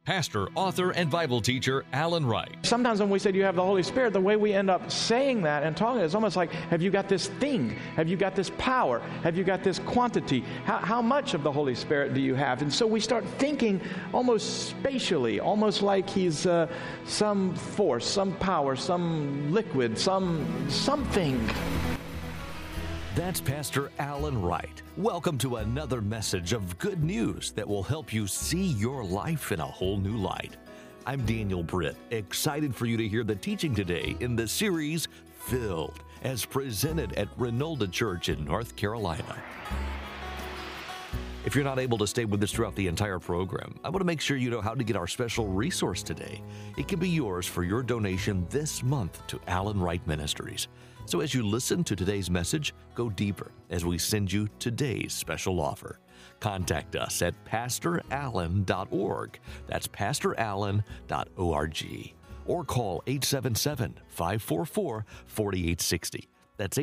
Pastor, author, and Bible teacher Alan Wright. Sometimes when we say, do you have the Holy Spirit, the way we end up saying that and talking, it's almost like, have you got this thing? Have you got this power? Have you got this quantity? How much of the Holy Spirit do you have? And so we start thinking almost spatially, almost like he's some force, some power, some liquid, something. That's Pastor Alan Wright. Welcome to another message of good news that will help you see your life in a whole new light. I'm Daniel Britt, excited for you to hear the teaching today in the series Filled, as presented at Renolda Church in North Carolina. If you're not able to stay with us throughout the entire program, I want to make sure you know how to get our special resource today. It can be yours for your donation this month to Alan Wright Ministries. So as you listen to today's message, go deeper as we send you today's special offer. Contact us at pastorallen.org. That's pastorallen.org. Or call 877-544-4860. That's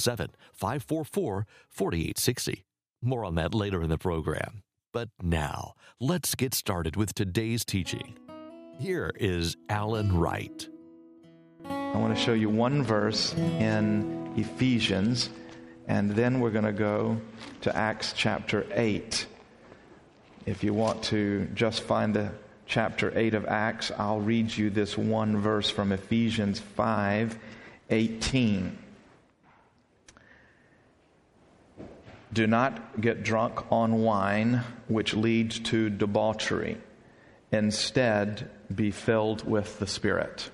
877-544-4860. More on that later in the program. But now, let's get started with today's teaching. Here is Alan Wright. I want to show you one verse in Ephesians, and then we're going to go to Acts chapter 8. If you want to just find the chapter 8 of Acts, I'll read you this one verse from Ephesians 5:18. Do not get drunk on wine, which leads to debauchery. Instead, be filled with the Spirit.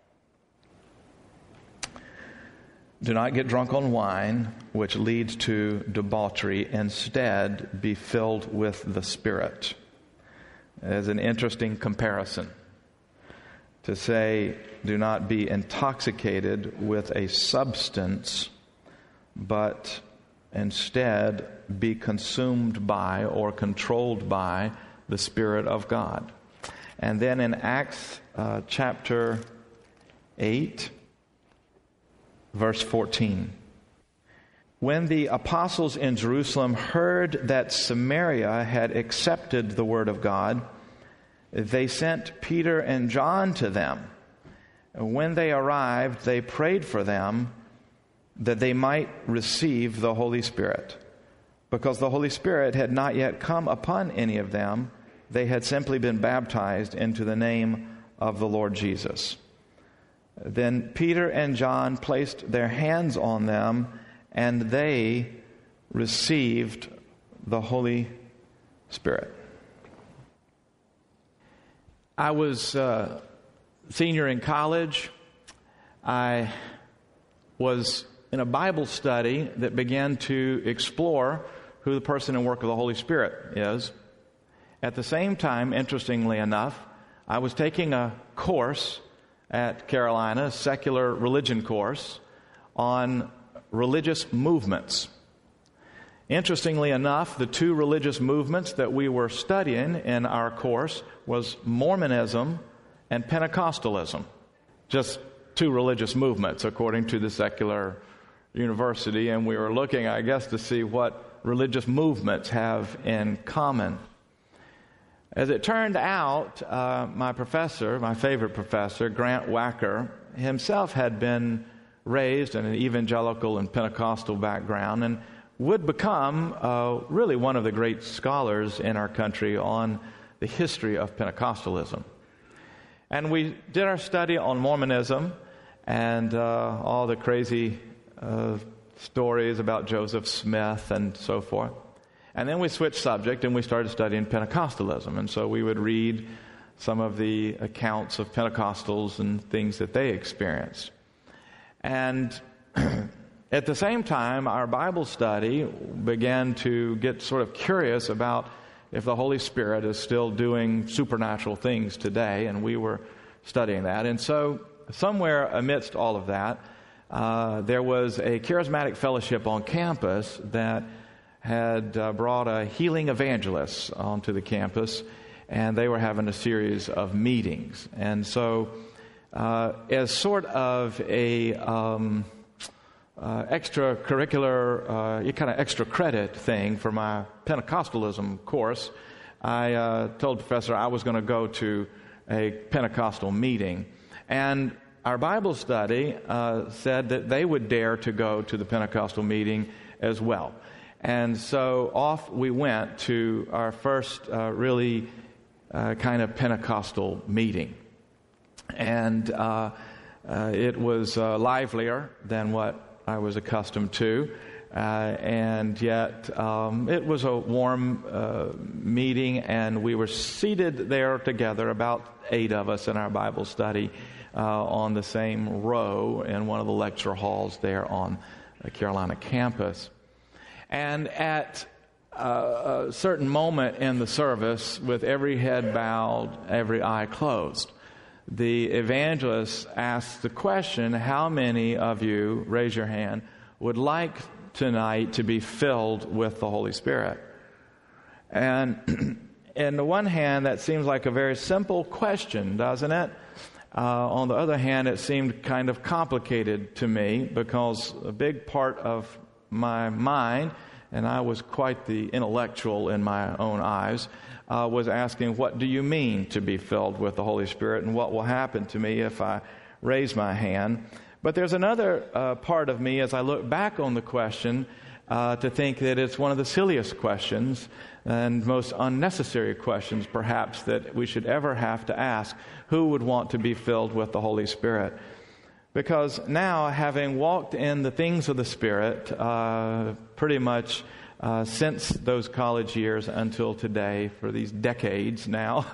Do not get drunk on wine, which leads to debauchery. Instead, be filled with the Spirit. It's an interesting comparison to say, do not be intoxicated with a substance, but instead be consumed by or controlled by the Spirit of God. And then in Acts chapter 8, verse 14. When the apostles in Jerusalem heard that Samaria had accepted the word of God, they sent Peter and John to them. When they arrived, they prayed for them that they might receive the Holy Spirit. Because the Holy Spirit had not yet come upon any of them, they had simply been baptized into the name of the Lord Jesus. Then Peter and John placed their hands on them, and they received the Holy Spirit. I was a senior in college. I was in a Bible study that began to explore who the person and work of the Holy Spirit is. At the same time, interestingly enough, I was taking a course at Carolina, a secular religion course, on religious movements. Interestingly enough, the two religious movements that we were studying in our course was Mormonism and Pentecostalism. Just two religious movements, according to the secular university, and we were looking, I guess, to see what religious movements have in common. As it turned out, my favorite professor, Grant Wacker, himself had been raised in an evangelical and Pentecostal background and would become really one of the great scholars in our country on the history of Pentecostalism. And we did our study on Mormonism and all the crazy stories about Joseph Smith and so forth. And then we switched subject and we started studying Pentecostalism. And so we would read some of the accounts of Pentecostals and things that they experienced. And at the same time, our Bible study began to get sort of curious about if the Holy Spirit is still doing supernatural things today. And we were studying that. And so somewhere amidst all of that, there was a charismatic fellowship on campus that had brought a healing evangelist onto the campus, and they were having a series of meetings. And so as sort of a extracurricular, kind of extra credit thing for my Pentecostalism course, I told the professor I was going to go to a Pentecostal meeting. And our Bible study said that they would dare to go to the Pentecostal meeting as well. And so off we went to our first really kind of Pentecostal meeting. And it was livelier than what I was accustomed to. And yet it was a warm meeting, and we were seated there together, about 8 of us in our Bible study, on the same row in one of the lecture halls there on the Carolina campus. And at a certain moment in the service, with every head bowed, every eye closed, the evangelist asked the question, how many of you, raise your hand, would like tonight to be filled with the Holy Spirit? And on the one hand, that seems like a very simple question, doesn't it? On the other hand, it seemed kind of complicated to me, because a big part of my mind, and I was quite the intellectual in my own eyes, was asking, what do you mean to be filled with the Holy Spirit, and what will happen to me if I raise my hand? But there's another part of me, as I look back on the question, to think that it's one of the silliest questions and most unnecessary questions, perhaps, that we should ever have to ask. Who would want to be filled with the Holy Spirit? Because now, having walked in the things of the Spirit pretty much since those college years until today, for these decades now,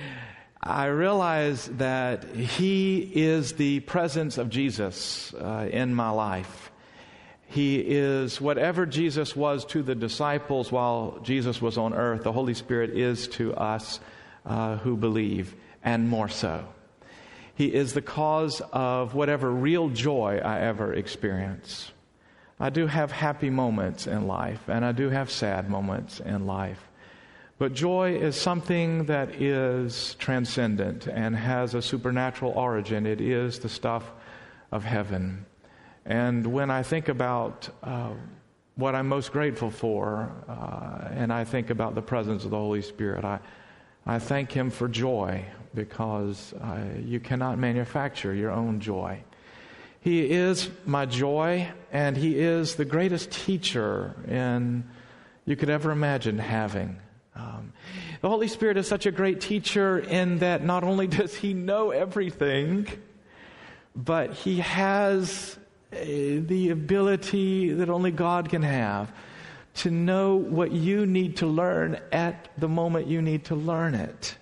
I realize that He is the presence of Jesus in my life. He is whatever Jesus was to the disciples while Jesus was on earth, the Holy Spirit is to us who believe, and more so. He is the cause of whatever real joy I ever experience. I do have happy moments in life, and I do have sad moments in life. But joy is something that is transcendent and has a supernatural origin. It is the stuff of heaven. And when I think about what I'm most grateful for, and I think about the presence of the Holy Spirit, I thank Him for joy, because you cannot manufacture your own joy. He is my joy, and He is the greatest teacher you could ever imagine having. The Holy Spirit is such a great teacher in that not only does He know everything, but He has the ability that only God can have to know what you need to learn at the moment you need to learn it.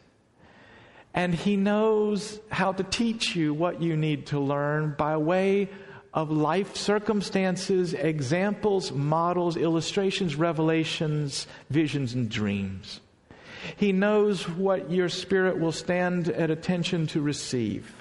And He knows how to teach you what you need to learn by way of life circumstances, examples, models, illustrations, revelations, visions, and dreams. He knows what your spirit will stand at attention to receive.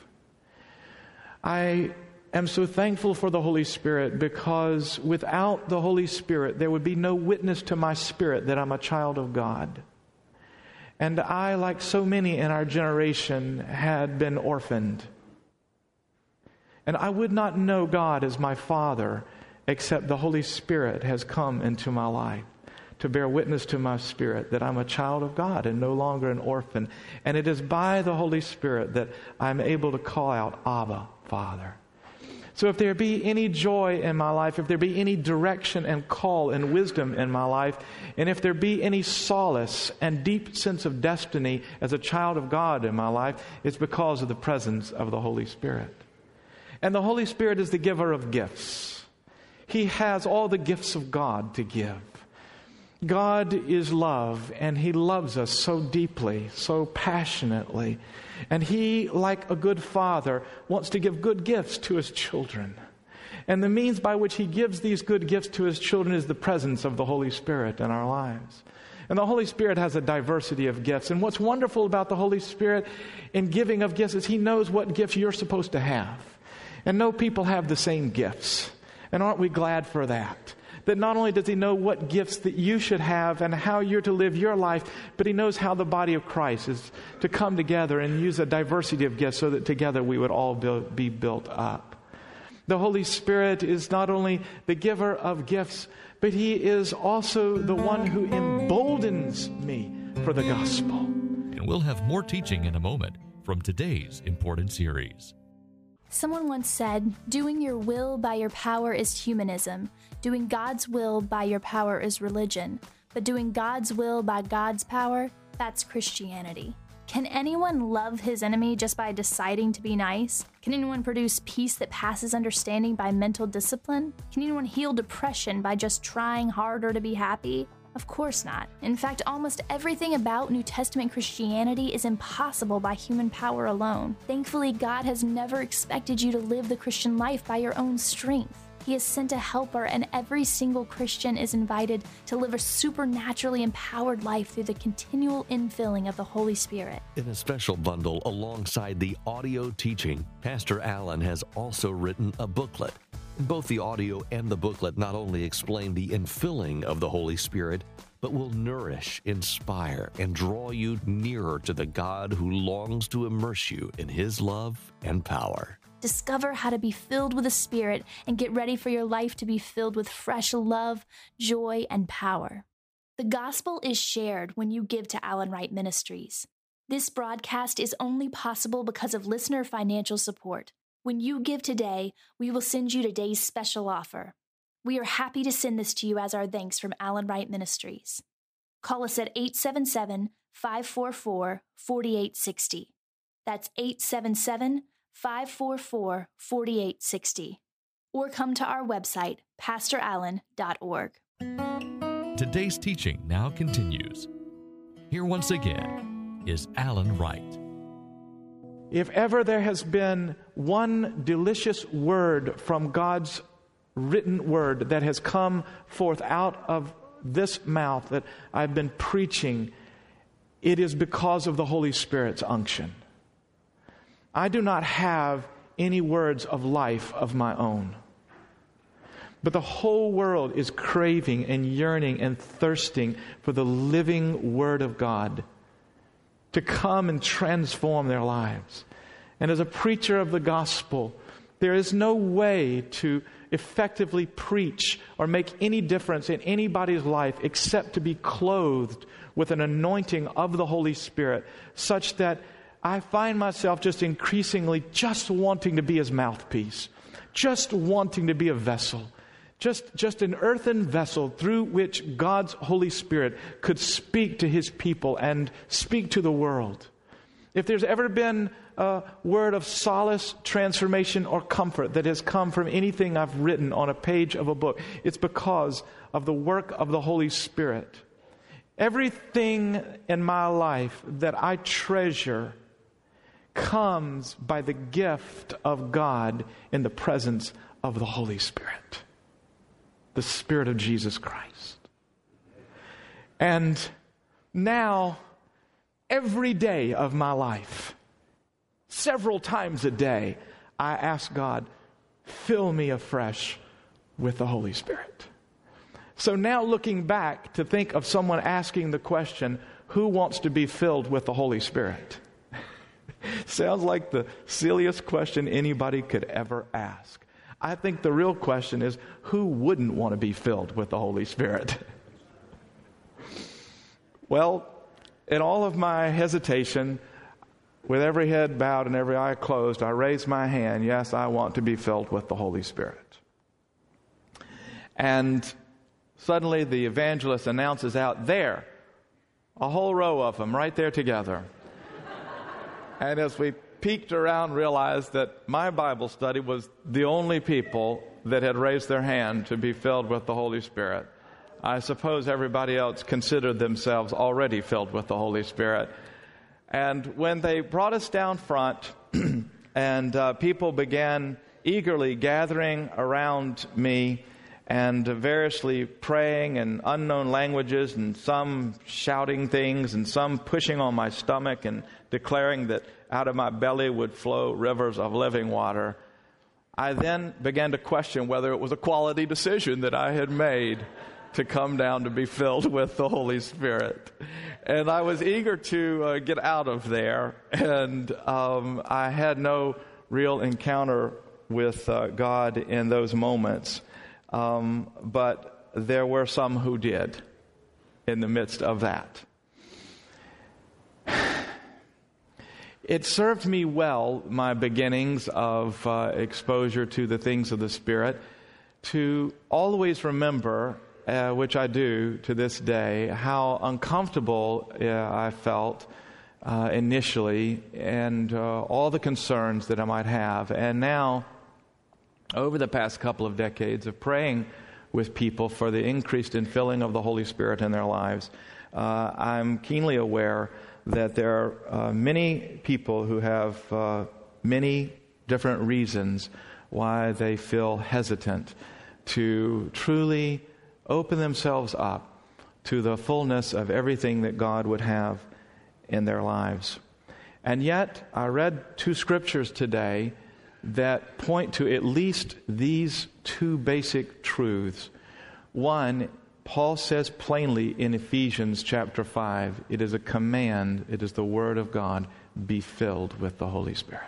I am so thankful for the Holy Spirit, because without the Holy Spirit, there would be no witness to my spirit that I'm a child of God. And I, like so many in our generation, had been orphaned. And I would not know God as my Father except the Holy Spirit has come into my life to bear witness to my spirit that I'm a child of God and no longer an orphan. And it is by the Holy Spirit that I'm able to call out, Abba, Father. So if there be any joy in my life, if there be any direction and call and wisdom in my life, and if there be any solace and deep sense of destiny as a child of God in my life, it's because of the presence of the Holy Spirit. And the Holy Spirit is the giver of gifts. He has all the gifts of God to give. God is love, and He loves us so deeply, so passionately. And He, like a good father, wants to give good gifts to His children. And the means by which He gives these good gifts to His children is the presence of the Holy Spirit in our lives. And the Holy Spirit has a diversity of gifts. And what's wonderful about the Holy Spirit in giving of gifts is He knows what gifts you're supposed to have. And no people have the same gifts. And aren't we glad for that? That not only does He know what gifts that you should have and how you're to live your life, but He knows how the body of Christ is to come together and use a diversity of gifts so that together we would all be built up. The Holy Spirit is not only the giver of gifts, but He is also the one who emboldens me for the gospel. And we'll have more teaching in a moment from today's important series. Someone once said, doing your will by your power is humanism. Doing God's will by your power is religion. But doing God's will by God's power, that's Christianity. Can anyone love his enemy just by deciding to be nice? Can anyone produce peace that passes understanding by mental discipline? Can anyone heal depression by just trying harder to be happy? Of course not. In fact, almost everything about New Testament Christianity is impossible by human power alone. Thankfully, God has never expected you to live the Christian life by your own strength. He has sent a helper, and every single Christian is invited to live a supernaturally empowered life through the continual infilling of the Holy Spirit. In a special bundle alongside the audio teaching, Pastor Allen has also written a booklet. Both the audio and the booklet not only explain the infilling of the Holy Spirit, but will nourish, inspire, and draw you nearer to the God who longs to immerse you in His love and power. Discover how to be filled with the Spirit and get ready for your life to be filled with fresh love, joy, and power. The gospel is shared when you give to Allen Wright Ministries. This broadcast is only possible because of listener financial support. When you give today, we will send you today's special offer. We are happy to send this to you as our thanks from Allen Wright Ministries. Call us at 877-544-4860. That's 877-544-4860. Or come to our website, pastorallen.org. Today's teaching now continues. Here once again is Allen Wright. If ever there has been one delicious word from God's written word that has come forth out of this mouth that I've been preaching, it is because of the Holy Spirit's unction. I do not have any words of life of my own. But the whole world is craving and yearning and thirsting for the living Word of God to come and transform their lives. And as a preacher of the gospel, there is no way to effectively preach or make any difference in anybody's life except to be clothed with an anointing of the Holy Spirit, such that I find myself just increasingly just wanting to be His mouthpiece, just wanting to be a vessel, just an earthen vessel through which God's Holy Spirit could speak to His people and speak to the world. If there's ever been a word of solace, transformation, or comfort that has come from anything I've written on a page of a book, it's because of the work of the Holy Spirit. Everything in my life that I treasure comes by the gift of God in the presence of the Holy Spirit, the Spirit of Jesus Christ. And now, every day of my life, several times a day, I ask God, fill me afresh with the Holy Spirit. So now looking back to think of someone asking the question, who wants to be filled with the Holy Spirit? Sounds like the silliest question anybody could ever ask. I think the real question is, who wouldn't want to be filled with the Holy Spirit? Well, in all of my hesitation, with every head bowed and every eye closed, I raised my hand. Yes, I want to be filled with the Holy Spirit. And suddenly the evangelist announces out there, a whole row of them right there together. And as we peeked around, realized that my Bible study was the only people that had raised their hand to be filled with the Holy Spirit. I suppose everybody else considered themselves already filled with the Holy Spirit. And when they brought us down front and people began eagerly gathering around me and variously praying in unknown languages, and some shouting things and some pushing on my stomach and declaring that out of my belly would flow rivers of living water, I then began to question whether it was a quality decision that I had made to come down to be filled with the Holy Spirit. And I was eager to get out of there, and I had no real encounter with God in those moments. But there were some who did in the midst of that. It served me well, my beginnings of exposure to the things of the Spirit, to always remember, which I do to this day, how uncomfortable I felt initially, and all the concerns that I might have. And now, over the past couple of decades of praying with people for the increased infilling of the Holy Spirit in their lives, I'm keenly aware that there are many people who have many different reasons why they feel hesitant to truly open themselves up to the fullness of everything that God would have in their lives. And yet, I read 2 scriptures today that point to at least these 2 basic truths. One, Paul says plainly in Ephesians chapter 5, it is a command, it is the Word of God, be filled with the Holy Spirit.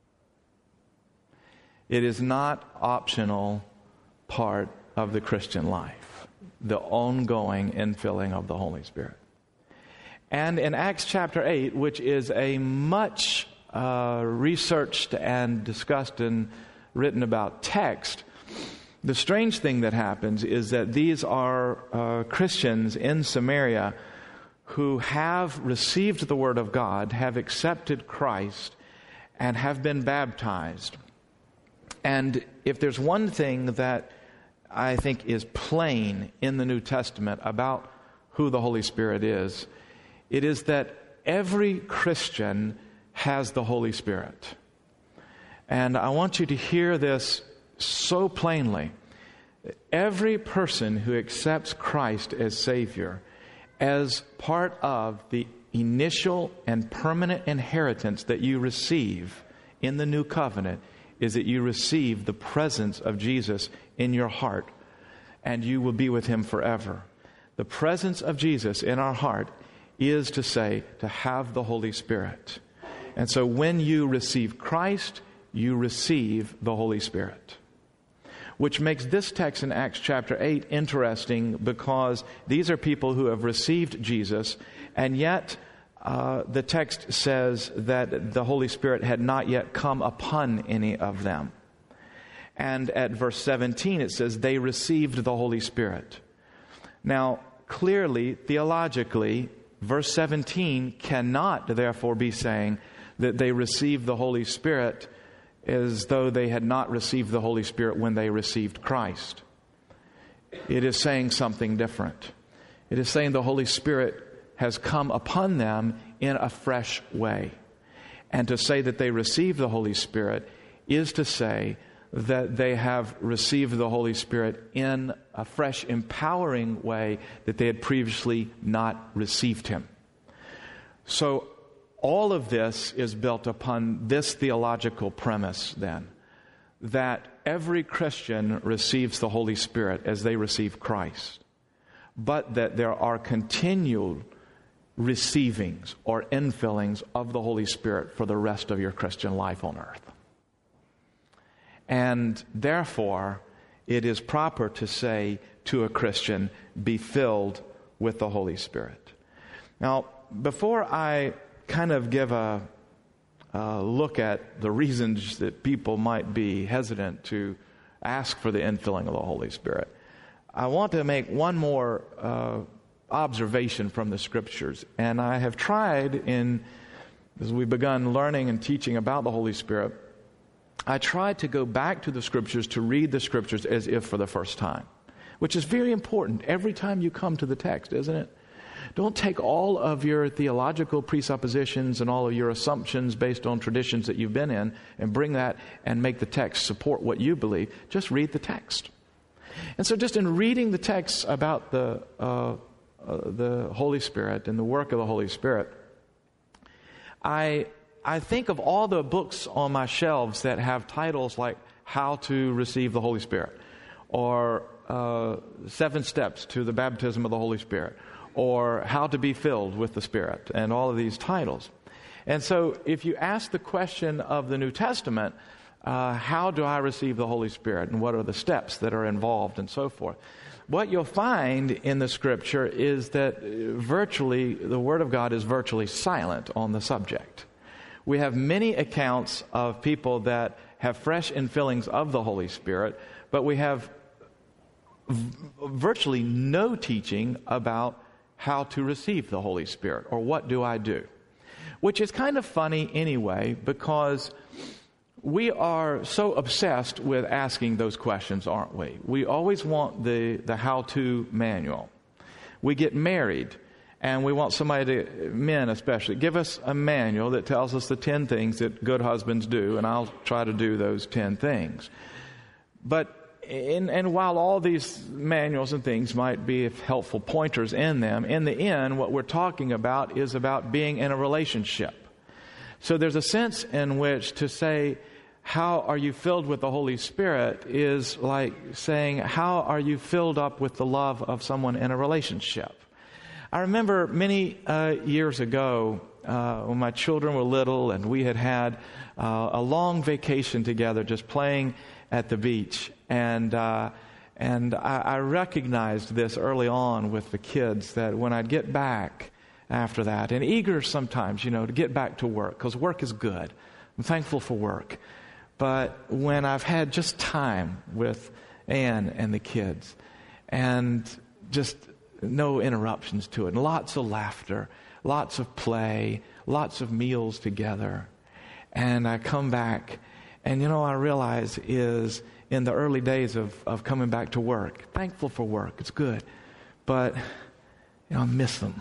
It is not optional part of the Christian life, the ongoing infilling of the Holy Spirit. And in Acts chapter 8, which is a much researched and discussed and written about text, the strange thing that happens is that these are Christians in Samaria who have received the Word of God, have accepted Christ, and have been baptized. And if there's one thing that I think is plain in the New Testament about who the Holy Spirit is, it is that every Christian has the Holy Spirit. And I want you to hear this so plainly. Every person who accepts Christ as Savior, as part of the initial and permanent inheritance that you receive in the new covenant, is that you receive the presence of Jesus in your heart, and you will be with Him forever. The presence of Jesus in our heart is to say, to have the Holy Spirit. And so when you receive Christ, you receive the Holy Spirit. Which makes this text in Acts chapter 8 interesting, because these are people who have received Jesus, and yet the text says that the Holy Spirit had not yet come upon any of them. And at verse 17 it says they received the Holy Spirit. Now, clearly, theologically, verse 17 cannot therefore be saying that they received the Holy Spirit as though they had not received the Holy Spirit when they received Christ. It is saying something different. It is saying the Holy Spirit has come upon them in a fresh way. And to say that they received the Holy Spirit is to say that they have received the Holy Spirit in a fresh, empowering way that they had previously not received Him. So all of this is built upon this theological premise, then, that every Christian receives the Holy Spirit as they receive Christ, but that there are continual receivings or infillings of the Holy Spirit for the rest of your Christian life on earth. And therefore, it is proper to say to a Christian, be filled with the Holy Spirit. Now, before I kind of give a look at the reasons that people might be hesitant to ask for the infilling of the Holy Spirit, I want to make one more observation from the Scriptures. And I have tried, as we've begun learning and teaching about the Holy Spirit, I tried to go back to the Scriptures to read the Scriptures as if for the first time, which is very important every time you come to the text, isn't it? Don't take all of your theological presuppositions and all of your assumptions based on traditions that you've been in and bring that and make the text support what you believe. Just read the text. And so just in reading the text about the Holy Spirit and the work of the Holy Spirit, I think of all the books on my shelves that have titles like How to Receive the Holy Spirit, or 7 Steps to the Baptism of the Holy Spirit, or How to Be Filled with the Spirit, and all of these titles. And so if you ask the question of the New Testament, how do I receive the Holy Spirit, and what are the steps that are involved, and so forth, what you'll find in the Scripture is that virtually the Word of God is virtually silent on the subject. We have many accounts of people that have fresh infillings of the Holy Spirit, but we have virtually no teaching about how to receive the Holy Spirit, or what do I do? Which is kind of funny anyway, because we are so obsessed with asking those questions, aren't we? We always want the how-to manual. We get married, and we want somebody to, men especially, give us a manual that tells us the 10 things that good husbands do, and I'll try to do those 10 things. And while all these manuals and things might be helpful pointers in them, in the end, what we're talking about is about being in a relationship. So there's a sense in which to say, how are you filled with the Holy Spirit, is like saying, how are you filled up with the love of someone in a relationship? I remember many years ago when my children were little and we had a long vacation together just playing at the beach. And I recognized this early on with the kids, that when I'd get back after that, and eager sometimes, to get back to work, because work is good. I'm thankful for work. But when I've had just time with Ann and the kids, and just no interruptions to it, and lots of laughter, lots of play, lots of meals together, and I come back, and I realize is in the early days of coming back to work, thankful for work, it's good, but I miss them.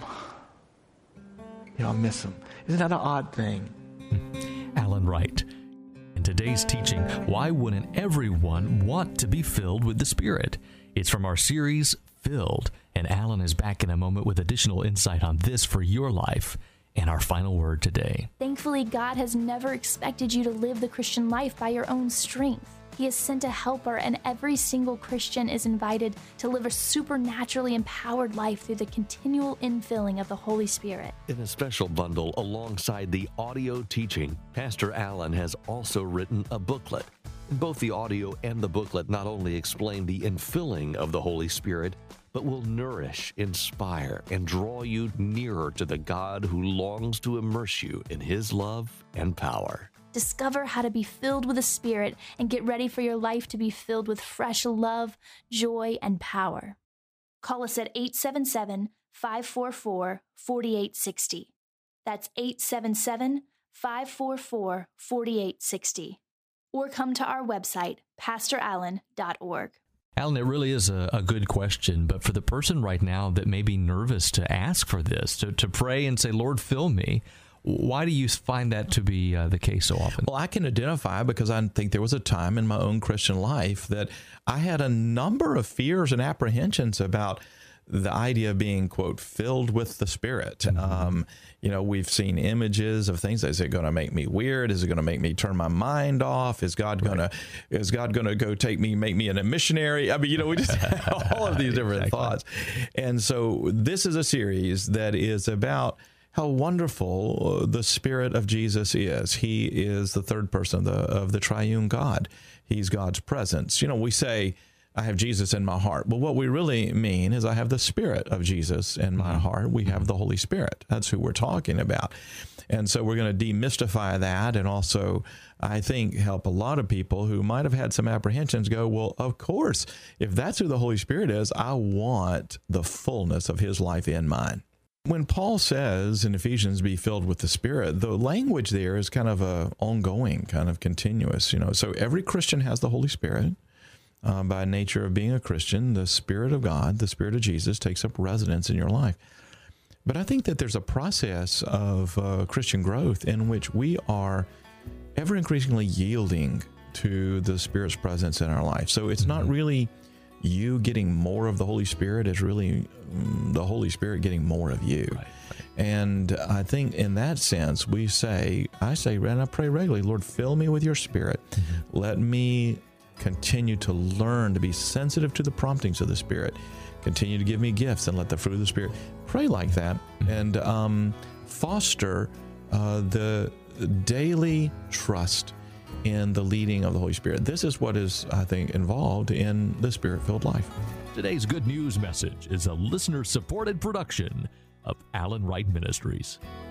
I miss them. Isn't that an odd thing? Alan Wright. In today's teaching, why wouldn't everyone want to be filled with the Spirit? It's from our series, Filled, and Alan is back in a moment with additional insight on this for your life and our final word today. Thankfully, God has never expected you to live the Christian life by your own strength. He has sent a helper, and every single Christian is invited to live a supernaturally empowered life through the continual infilling of the Holy Spirit. In a special bundle alongside the audio teaching, Pastor Alan has also written a booklet. Both the audio and the booklet not only explain the infilling of the Holy Spirit, but will nourish, inspire, and draw you nearer to the God who longs to immerse you in His love and power. Discover how to be filled with the Spirit and get ready for your life to be filled with fresh love, joy, and power. Call us at 877-544-4860. That's 877-544-4860. Or come to our website, pastorallen.org. Alan, it really is a good question, but for the person right now that may be nervous to ask for this, to pray and say, Lord, fill me, why do you find that to be the case so often? Well, I can identify because I think there was a time in my own Christian life that I had a number of fears and apprehensions about the idea of being, quote, filled with the Spirit. Mm-hmm. We've seen images of things. Is it going to make me weird? Is it going to make me turn my mind off? Is God going to go make me a missionary? I mean, we just have all of these different thoughts. And so this is a series that is about how wonderful the Spirit of Jesus is. He is the third person of the triune God. He's God's presence. We say, I have Jesus in my heart. But what we really mean is I have the Spirit of Jesus in my heart. We have the Holy Spirit. That's who we're talking about. And so we're going to demystify that, and also, I think, help a lot of people who might have had some apprehensions go, well, of course, if that's who the Holy Spirit is, I want the fullness of His life in mine. When Paul says in Ephesians, be filled with the Spirit, the language there is kind of a ongoing, kind of continuous, So every Christian has the Holy Spirit. By nature of being a Christian, the Spirit of God, the Spirit of Jesus, takes up residence in your life. But I think that there's a process of Christian growth in which we are ever increasingly yielding to the Spirit's presence in our life. So it's not really you getting more of the Holy Spirit, it's really the Holy Spirit getting more of you. Right. And I think in that sense, I say, and I pray regularly, Lord, fill me with your Spirit. Mm-hmm. Let me continue to learn to be sensitive to the promptings of the Spirit. Continue to give me gifts and let the fruit of the Spirit. Pray like that and foster the daily trust in the leading of the Holy Spirit. This is what is, I think, involved in the Spirit-filled life. Today's good news message is a listener-supported production of Alan Wright Ministries.